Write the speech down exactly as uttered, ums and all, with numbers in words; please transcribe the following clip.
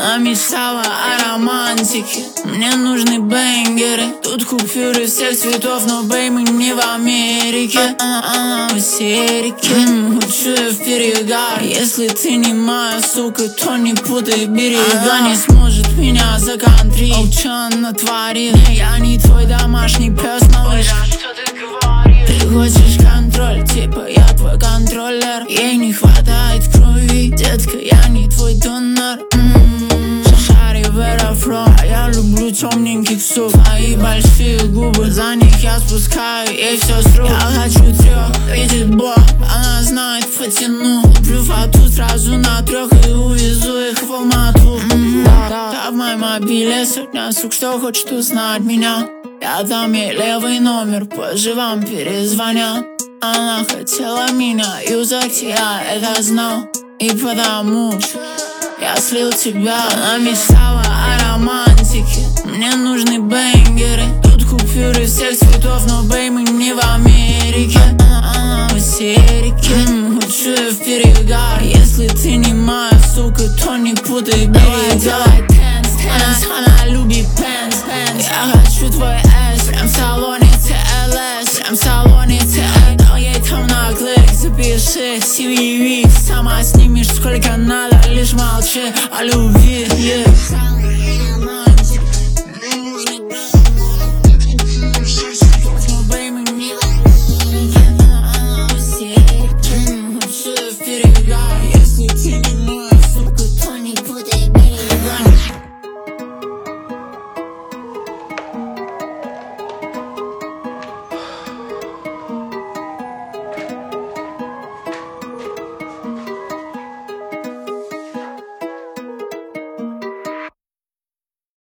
Она мечтала о романтике, мне нужны бенгеры. Тут купюры всех цветов, но бей, мы не в Америке. Она, она в истерике, хочу я в перегар. Если ты не моя сука, то не путай берега. Не сможет меня законтрить. О, чё она натворила? Я не твой домашний пес, малыш. Ты хочешь контроль, типа я твой контроллер. Ей не хватает крови, детка, я не твой донор. Шари в аэрофлот, а я люблю темненьких сук. Твои большие губы, за них я спускаю ей все с рук. Я хочу трех, видит Бог, она знает потяну. Куплю фату сразу на трех и увезу их в Алмату. Да, в моем мобиле сотня сук, что хочет узнать меня. Я дам ей левый номер, позже вам перезвонят. Она хотела меня юзать, я это знал. И потому я слил тебя. Она мечтала о романтике, мне нужны бенгеры. Тут купюры всех цветов, но бей, мы не в Америке. Она, она в истерике, хочу я в перегар. Если ты не моя сука, то не путай берега. Она, она любит пенс, пенс. Я хочу твой эс, прям в салоне ти эл эс, прям в салоне ти эл эс. Дал ей там на клик, запиши си ви ви. Сама снимешь сколько надо, лишь молчи о любви.